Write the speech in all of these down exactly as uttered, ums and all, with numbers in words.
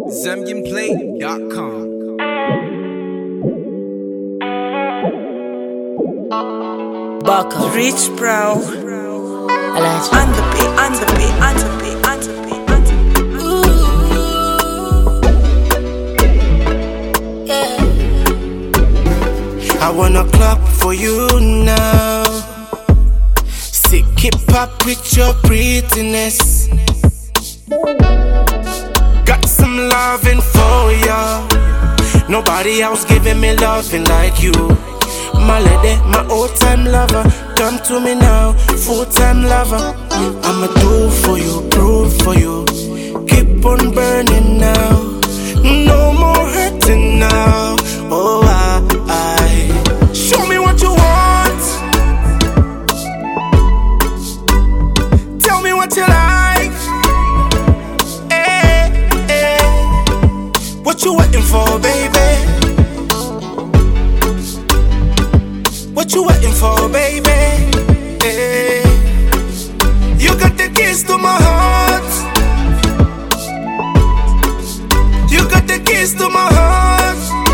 Zambian Play dot com. Baka Rich Brown Elijah on the beat, on the beat, on the beat, on the beat, on the beat. Ooh. Yeah. I wanna clap for you now. Sick hip hop with your prettiness. Got some loving for ya. Nobody else giving me loving like you. My lady, my old time lover. Come to me now, full time lover. I'ma do for you, prove for you. Keep on burning now. No more hurting now. Oh, I, I. Show me what you want. Tell me what you like. Hey, hey. What you waiting for, baby? What you waiting for, baby? Hey. You got the keys to my heart. You got the keys to my heart.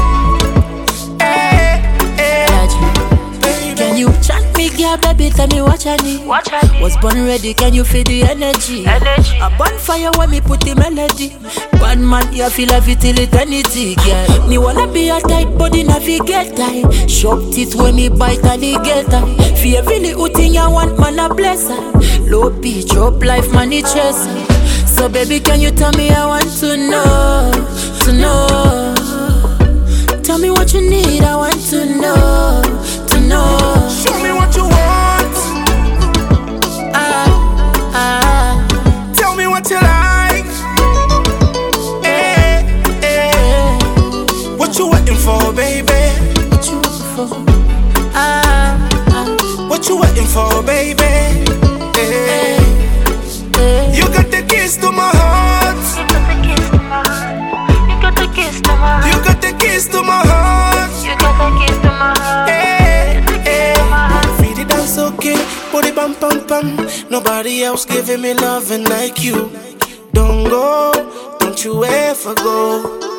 Hey, hey. Baby. Can you chant me, girl, baby? Tell me what I need. What I need. Was born ready, can you feel the energy? Energy. A bonfire when me put the melody. Bad man, you feel love it till eternity, girl. Me wanna be a tight body navigator. Sharp teeth when me bite alligator. Fear really who thing I want, man a blesser. Low pitch, up life, man it chest. So baby, can you tell me? I want to know, to know. Tell me what you need, I want to know, to know. Show me what you want. Ah, ah, Tell me what you like. Hey, hey. yeah. What you waiting for, baby? What you looking for? Ah, ah, What you waiting for, baby? Hey. yeah. You got the keys to my heart. You got the kiss to my heart. You got the keys to my heart. You got the kiss to my heart. Hey, You got the kiss hey. to my heart. Feed it dance okay, body bam bam bam. Nobody else giving me loving like you. Don't go, don't you ever go.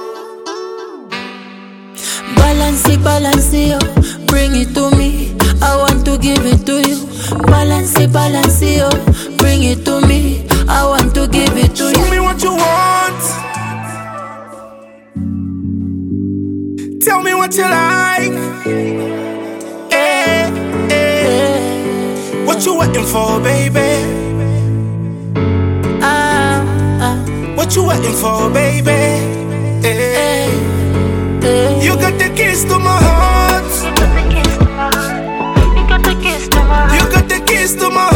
Balance it, balance it, oh. Bring it to me. I want to give it to you. Balance it, balance it, oh. Bring it to me. I want to give it to Show you. me what you want. Tell me what you like. Hey, hey. Yeah. What you waiting for, baby? Ah, ah, What you waiting for, baby? Hey. hey, hey. You got the keys to my heart. You got the kiss to my heart. You got the kiss to my heart. You got the keys to my heart.